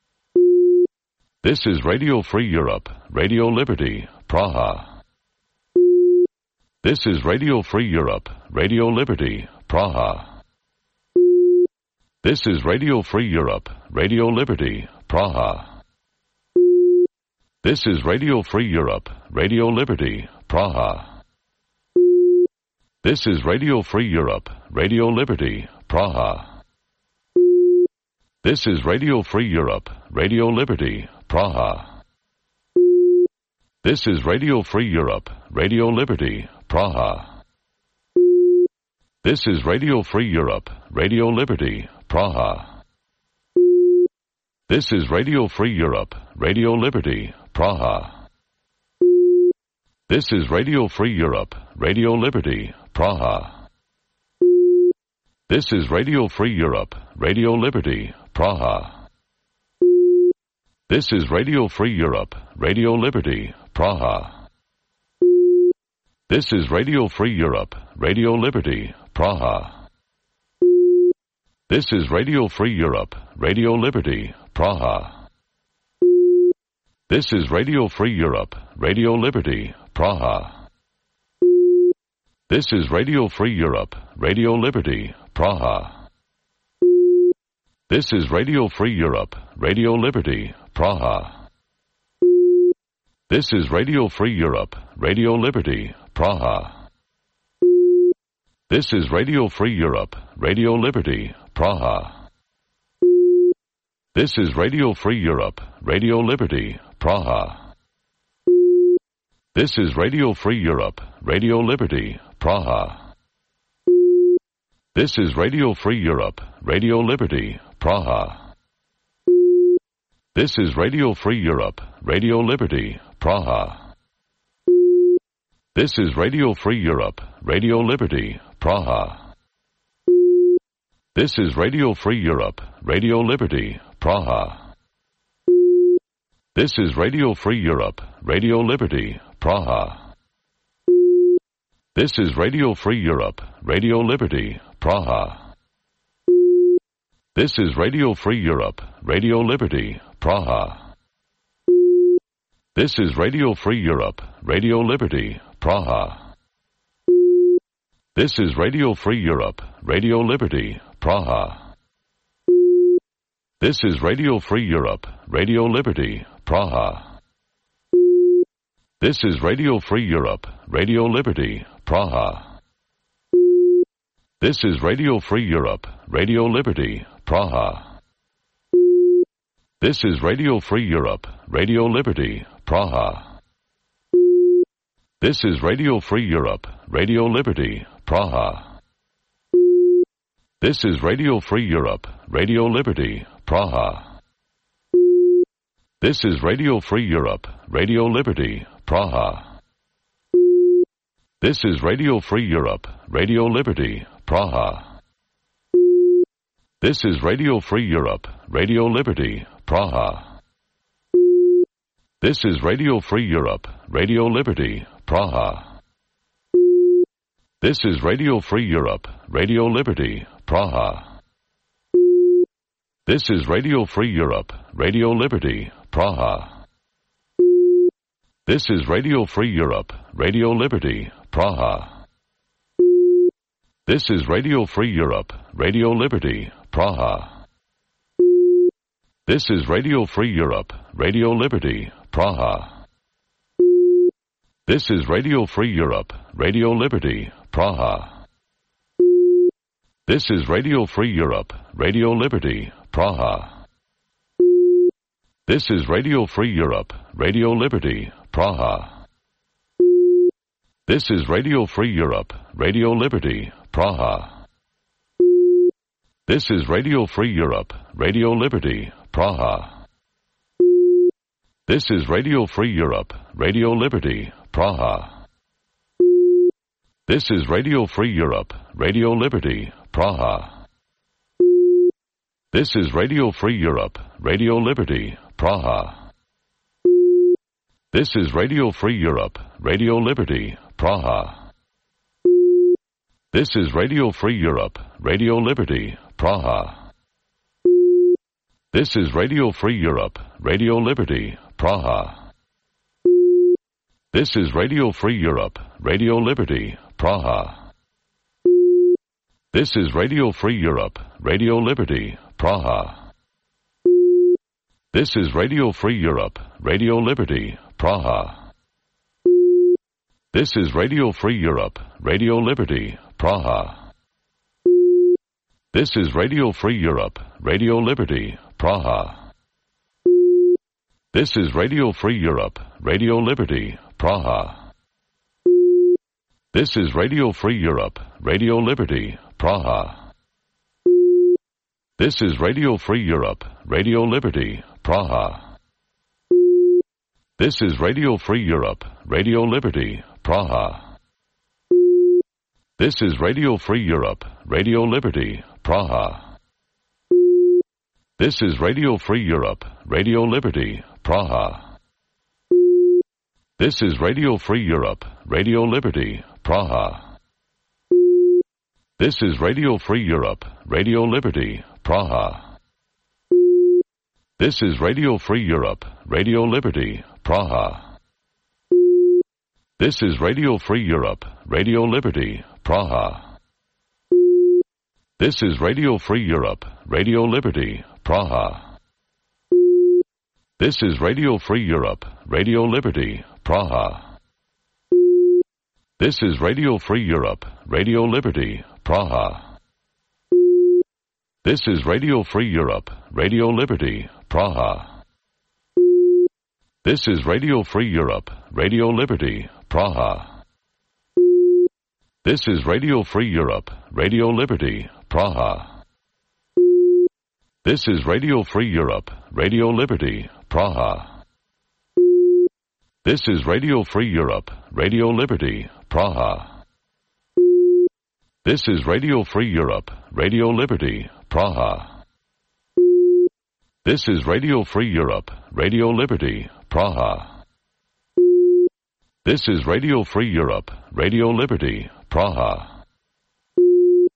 [SPEAKER 1] This is Radio Free Europe, Radio Liberty, Praha. This is Radio Free Europe, Radio Liberty, Praha. This is Radio Free Europe, Radio Liberty, Praha. This is Radio Free Europe, Radio Liberty, Praha. This is Radio Free Europe, Radio Liberty, Praha. This is Radio Free Europe, Radio Liberty, Praha. This is Radio Free Europe, Radio Liberty, Praha. This is Radio Free Europe, Radio Liberty, Praha. This is Radio Free Europe, Radio Liberty, Praha. This is Radio Free Europe, Radio Liberty, Praha. This is Radio Free Europe, Radio Liberty, Praha. This is Radio Free Europe, Radio Liberty, Praha. This is Radio Free Europe, Radio Liberty, Praha. This is Radio Free Europe, Radio Liberty, Praha. This is Radio Free Europe, Radio Liberty, Praha. This is Radio Free Europe, Radio Liberty, Praha. This is Radio Free Europe, Radio Liberty, Praha. This is Radio Free Europe, Radio Liberty, Praha. This is Radio Free Europe, Radio Liberty, Praha. This is Radio Free Europe, Radio Liberty, Praha. This is Radio Free Europe, Radio Liberty, Praha. This is Radio Free Europe, Radio Liberty, Praha. This is Radio Free Europe, Radio Liberty, Praha. This is Radio Free Europe, Radio Liberty, Praha. This is Radio Free Europe, Radio Liberty, Praha. This is Radio Free Europe, Radio Liberty, Praha. This is Radio Free Europe, Radio Liberty, Praha. This is Radio Free Europe, Radio Liberty, Praha. This is Radio Free Europe, Radio Liberty, Praha. This is Radio Free Europe, Radio Liberty, Praha. This is Radio Free Europe, Radio Liberty, Praha. This is Radio Free Europe, Radio Liberty, Praha. This is Radio Free Europe, Radio Liberty, Praha. This is Radio Free Europe, Radio Liberty, Praha. This is Radio Free Europe, Radio Liberty, Praha. This is Radio Free Europe, Radio Liberty, Praha. This is Radio Free Europe, Radio Liberty, Praha. This is Radio Free Europe, Radio Liberty, Praha. This is Radio Free Europe, Radio Liberty, Praha. This is Radio Free Europe, Radio Liberty, Praha. This is Radio Free Europe, Radio Liberty, Praha. This is Radio Free Europe, Radio Liberty, Praha. This is Radio Free Europe, Radio Liberty, Praha. This is Radio Free Europe, Radio Liberty, Praha. This is Radio Free Europe, Radio Liberty, Praha. This is Radio Free Europe, Radio Liberty, Praha. This is Radio Free Europe, Radio Liberty, Praha. This is Radio Free Europe, Radio Liberty, Praha. This is Radio Free Europe, Radio Liberty, Praha. This is Radio Free Europe, Radio Liberty, Praha. This is Radio Free Europe, Radio Liberty, Praha. This is Radio Free Europe, Radio Liberty, Praha. This is Radio Free Europe, Radio Liberty, Praha. This is Radio Free Europe, Radio Liberty, Praha. This is Radio Free Europe, Radio Liberty, Praha. This is Radio Free Europe, Radio Liberty, Praha. This is Radio Free Europe, Radio Liberty, Praha. This is Radio Free Europe, Radio Liberty, Praha. This is Radio Free Europe, Radio Liberty, Praha. This is Radio Free Europe, Radio Liberty, Praha. This is Radio Free Europe, Radio Liberty, Praha. This is Radio Free Europe, Radio Liberty, Praha. This is Radio Free Europe, Radio Liberty, Praha. This is Radio Free Europe, Radio Liberty, Praha. This is Radio Free Europe, Radio Liberty, Praha. This is Radio Free Europe, Radio Liberty, Praha. This is Radio Free Europe, Radio Liberty, Praha. This is Radio Free Europe, Radio Liberty, Praha. This is Radio Free Europe, Radio Liberty, Praha. This is Radio Free Europe, Radio Liberty, Praha. This is Radio Free Europe, Radio Liberty, Praha. This is Radio Free Europe, Radio Liberty, Praha. This is Radio Free Europe, Radio Liberty, Praha. This is Radio Free Europe, Radio Liberty, Praha. This is Radio Free Europe, Radio Liberty, Praha. This is Radio Free Europe, Radio Liberty, Praha. This is Radio Free Europe, Radio Liberty, Praha. This is Radio Free Europe, Radio Liberty, Praha. This is Radio Free Europe, Radio Liberty, Praha. This is Radio Free Europe, Radio Liberty, Praha. This is Radio Free Europe, Radio Liberty, Praha. This is Radio Free Europe, Radio Liberty, Praha.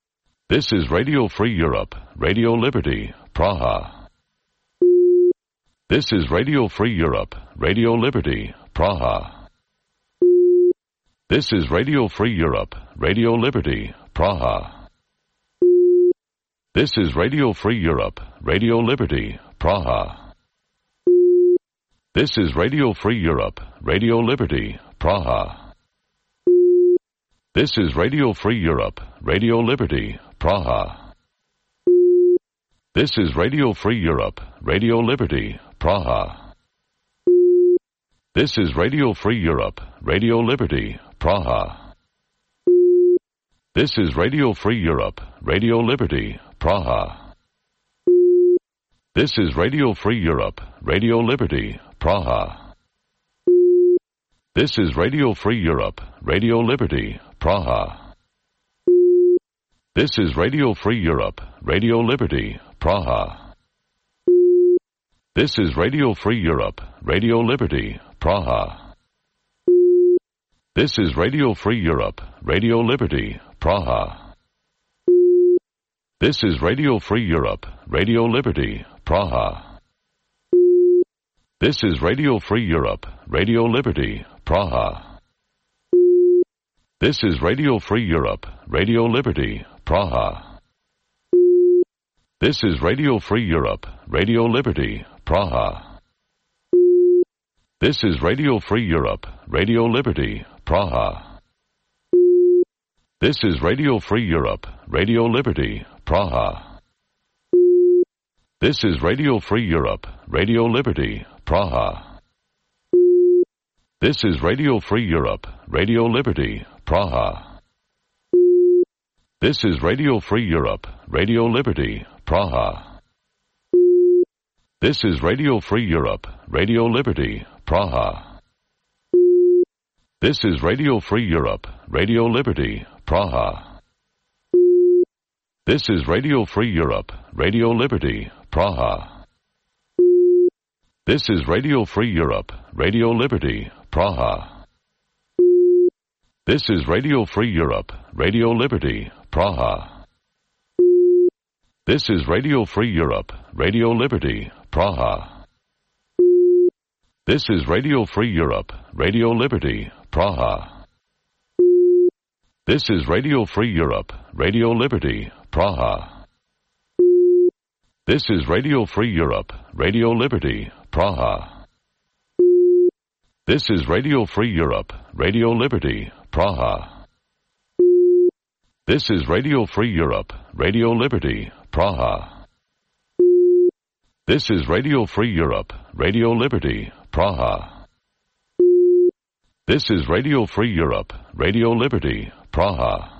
[SPEAKER 1] This is Radio Free Europe, Radio Liberty, Praha. This is Radio Free Europe, Radio Liberty, Praha. This is Radio Free Europe, Radio Liberty, Praha. This is Radio Free Europe, Radio Liberty, Praha. This is Radio Free Europe, Radio Liberty, Praha. This is Radio Free Europe, Radio Liberty, Praha. This is Radio Free Europe, Radio Liberty, Praha. This is Radio Free Europe, Radio Liberty, Praha. This is Radio Free Europe, Radio Liberty, Praha. This is Radio Free Europe, Radio Liberty, Praha. This is Radio Free Europe, Radio Liberty, Praha. This is Radio Free Europe, Radio Liberty, Praha. This is Radio Free Europe, Radio Liberty, Praha. This is Radio Free Europe, Radio Liberty, Praha. This is Radio Free Europe, Radio Liberty, Praha. This is Radio Free Europe, Radio Liberty, Praha. This is Radio Free Europe, Radio Liberty, Praha. This is Radio Free Europe, Radio Liberty, Praha. This is Radio Free Europe, Radio Liberty, Praha. This is Radio Free Europe, Radio Liberty, Praha. This is Radio Free Europe, Radio Liberty, Praha. This is Radio Free Europe, Radio Liberty, Praha. This is Radio Free Europe, Radio Liberty, Praha. This is Radio Free Europe, Radio Liberty, Praha. This is Radio Free Europe, Radio Liberty, Praha. This is Radio Free Europe, Radio Liberty, Praha. This is Radio Free Europe, Radio Liberty, Praha. This is Radio Free Europe, Radio Liberty, Praha. This is Radio Free Europe, Radio Liberty, Praha. This is Radio Free Europe, Radio Liberty, Praha. This is Radio Free Europe, Radio Liberty, Praha. This is Radio Free Europe, Radio Liberty, Praha. This is Radio Free Europe, Radio Liberty, Praha. This is Radio Free Europe, Radio Liberty, Praha. This is Radio Free Europe, Radio Liberty, Praha. This is Radio Free Europe, Radio Liberty, Praha.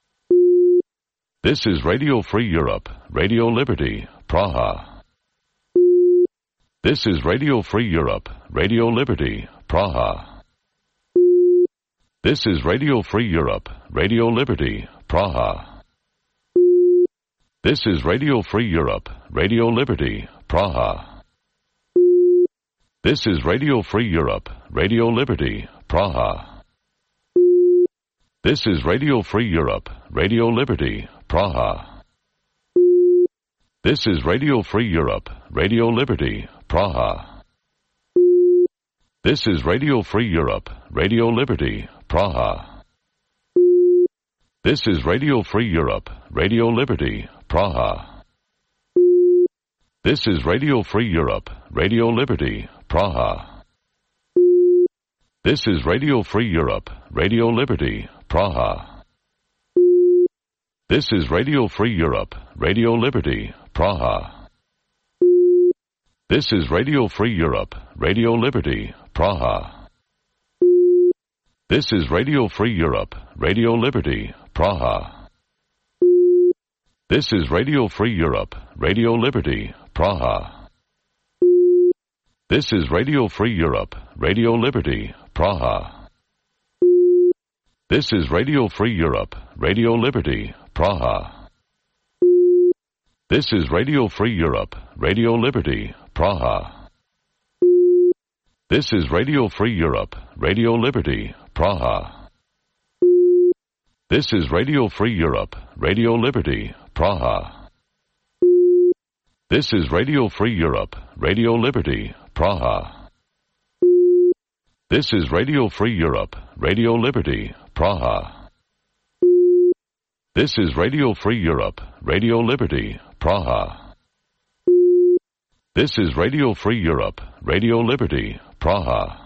[SPEAKER 1] This is Radio Free Europe, Radio Liberty, Praha. This is Radio Free Europe, Radio Liberty, Praha. This is Radio Free Europe, Radio Liberty, Praha. This is Radio Free Europe, Radio Liberty, Praha. This is Radio Free Europe, Radio Liberty, Praha. This is Radio Free Europe, Radio Liberty, Praha. This is Radio Free Europe, Radio Liberty, Praha. This is Radio Free Europe, Radio Liberty, Praha. This is Radio Free Europe, Radio Liberty, Praha. This is Radio Free Europe, Radio Liberty, Praha. This is Radio Free Europe, Radio Liberty, Praha. This is Radio Free Europe, Radio Liberty, Praha. This is Radio Free Europe, Radio Liberty, Praha. This is Radio Free Europe, Radio Liberty, Praha. This is Radio Free Europe, Radio Liberty, Praha. This is Radio Free Europe, Radio Liberty, Praha. This is Radio Free Europe, Radio Liberty, Praha. This is Radio Free Europe, Radio Liberty, Praha. This is Radio Free Europe, Radio Liberty, Praha. This is Radio Free Europe, Radio Liberty, Praha. This is Radio Free Europe, Radio Liberty, Praha. This is Radio Free Europe, Radio Liberty, Praha. This is Radio Free Europe, Radio Liberty, Praha. This is Radio Free Europe, Radio Liberty, Praha.